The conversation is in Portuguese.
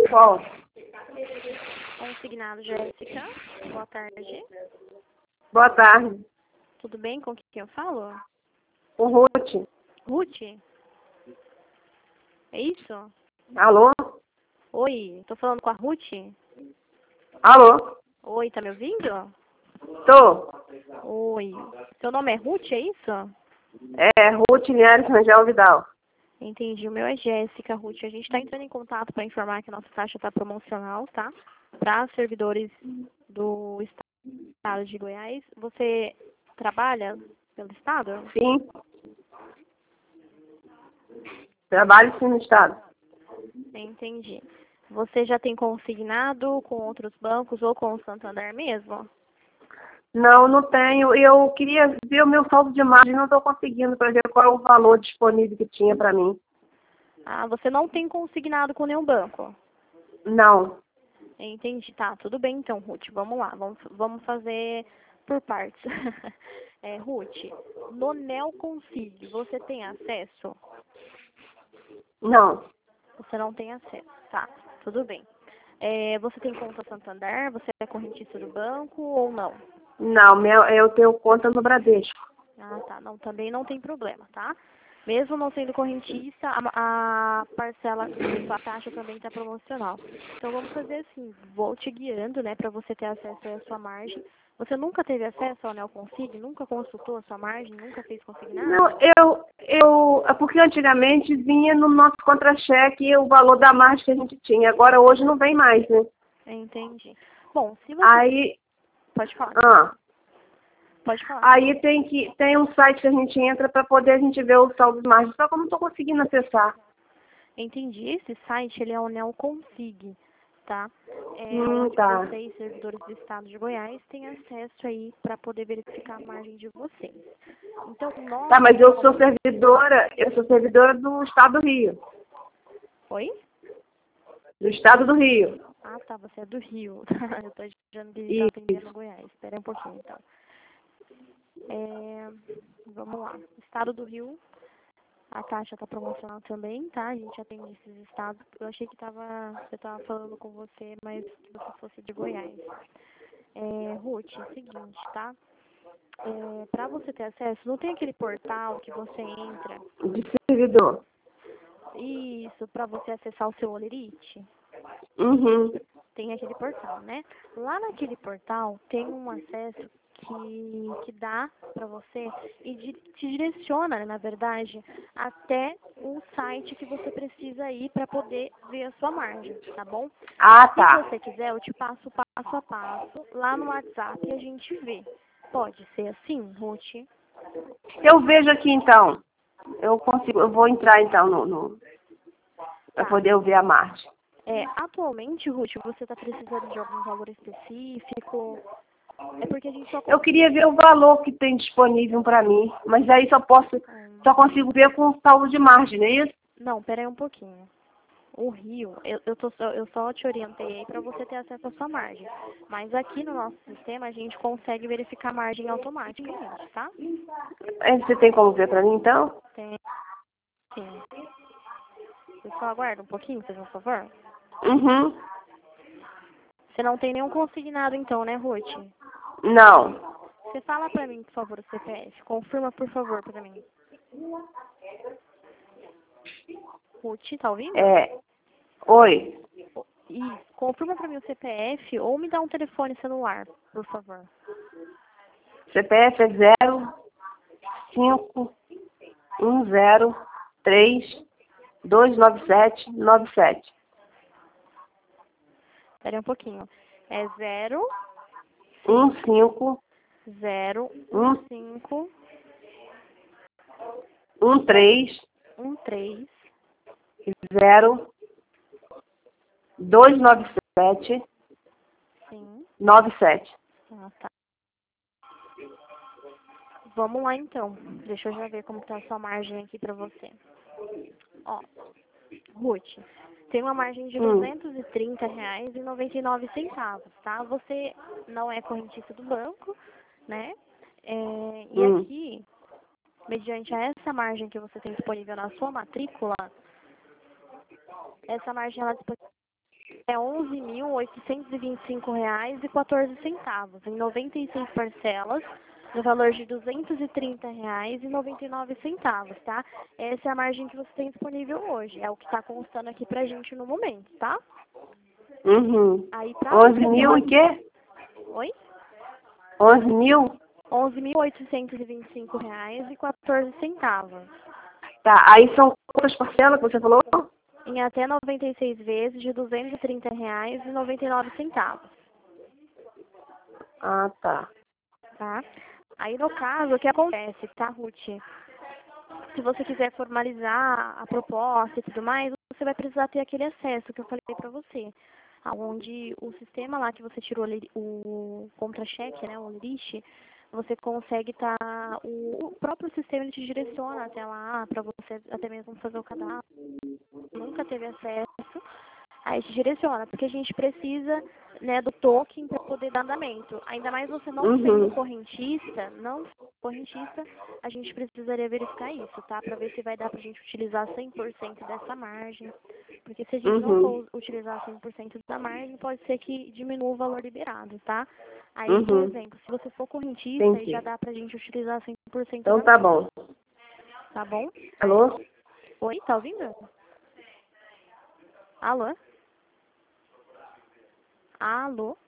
Qual? Consignado Jéssica. Boa tarde. Boa tarde. Tudo bem? Com quem eu falo? O Ruth. Ruth? É isso? Alô? Oi, tô falando com a Ruth? Alô? Oi, tá me ouvindo? Tô. Oi. Seu nome é Ruth, é isso? É, Ruth Linhares Rangel Vidal. Entendi. O meu é Jéssica, Ruth. A gente está entrando em contato para informar que a nossa taxa está promocional, tá? Para servidores do estado de Goiás. Você trabalha pelo estado? Sim. Trabalho sim no estado. Entendi. Você já tem consignado com outros bancos ou com o Santander mesmo? Não, não tenho. Eu queria ver o meu saldo de margem, não estou conseguindo para ver qual é o valor disponível que tinha para mim. Ah, você não tem consignado com nenhum banco? Não. Entendi. Tá, tudo bem então, Ruth. Vamos lá. Vamos fazer por partes. Ruth, no Neoconsig, você tem acesso? Não. Você não tem acesso. Tá, tudo bem. Você tem conta Santander? Você é correntista do banco ou não? Não, eu tenho conta no Bradesco. Ah, tá. Não, também não tem problema, tá? Mesmo não sendo correntista, a parcela da sua taxa também está promocional. Então vamos fazer assim, vou te guiando, né, para você ter acesso à sua margem. Você nunca teve acesso ao Neoconsig? Nunca consultou a sua margem? Nunca fez consignado? Não, é porque antigamente vinha no nosso contra-cheque o valor da margem que a gente tinha. Agora hoje não vem mais, né? Entendi. Bom, se você... Aí, Pode falar. ah, Pode falar. aí tem um site que a gente entra para poder a gente ver o saldo de margem. Só que eu não estou conseguindo acessar. Entendi. Esse site, ele é o Neoconsig, tá? Onde Tá. vocês, servidores do estado de Goiás, têm acesso aí para poder verificar a margem de vocês. Então, nós... Tá, mas eu sou servidora do estado do Rio. Oi? Do estado do Rio. Ah, tá, você é do Rio. Eu tô achando que está atendendo Goiás. Espera aí um pouquinho, então. Vamos lá. Estado do Rio, a taxa está promocional também, tá? A gente atende esses estados. Eu achei que eu estava falando com você, mas que você fosse de Goiás. Ruth, é o seguinte, tá? Para você ter acesso, não tem aquele portal que você entra, De servidor. isso, para você acessar o seu Olerite? Uhum. Tem aquele portal, né? Lá naquele portal tem um acesso que dá para você e te direciona, na verdade, até o site que você precisa ir para poder ver a sua margem, tá bom? Ah, Se tá. você quiser, eu te passo passo a passo lá no WhatsApp e a gente vê. Pode ser assim, Ruth? Eu vejo aqui então. Eu vou entrar então para Tá. poder ver a margem. Atualmente, Ruth, você está precisando de algum valor específico? É porque a gente só Eu queria ver o valor que tem disponível para mim, mas aí só consigo ver com o saldo de margem, não é isso? Não, pera aí um pouquinho. O Rio, eu só te orientei aí para você ter acesso à sua margem. Mas aqui no nosso sistema a gente consegue verificar a margem automaticamente, tá? Você tem como ver para mim então? Tem, sim. Você só aguarda um pouquinho, faz um favor? Uhum. Você não tem nenhum consignado então, né, Ruth? Não. Você fala para mim, por favor, o CPF. Confirma, por favor, para mim. Ruth, tá ouvindo? Oi. Isso. Confirma para mim o CPF ou me dá um telefone celular, por favor. CPF é 0510329797. Espera aí um pouquinho. É 0, 15 0, um 5, 13 13, 0 297 sim. 97. Ah, tá. Vamos lá então. Deixa eu já ver como tá a sua margem aqui pra você. Ó, Ruth, tem uma margem de R$ 230,99, tá? Você não é correntista do banco, né? E aqui, mediante a essa margem que você tem disponível na sua matrícula, essa margem ela é disponível é R$ 11.825,14 em 96 parcelas, no valor de R$ 230,99, tá? Essa é a margem que você tem disponível hoje, é o que está constando aqui pra gente no momento, tá? Uhum. Aí pra 11 mil e quê? Oi? 11 mil? R$ 11.825,14. Tá, aí são quantas parcelas que você falou? Em até 96 vezes de R$ 230,99, Ah, tá. tá? Aí no caso, o que acontece, tá, Ruth? Se você quiser formalizar a proposta e tudo mais, você vai precisar ter aquele acesso que eu falei pra você, onde o sistema lá que você tirou o contra-cheque, né, o lixo, você consegue o próprio sistema ele te direciona até lá para você até mesmo fazer o cadastro. Nunca teve acesso, aí te direciona, porque a gente precisa, né, do token para poder dar andamento. Ainda mais você não sendo correntista, a gente precisaria verificar isso, tá? Para ver se vai dar pra gente utilizar 100% dessa margem. Porque se a gente não for utilizar 100% da margem, pode ser que diminua o valor liberado, tá? Aí, por exemplo, se você for correntista, aí já dá pra gente utilizar 100% Então da tá margem. bom. Tá bom? Alô? Oi, tá ouvindo? Alô? Alô?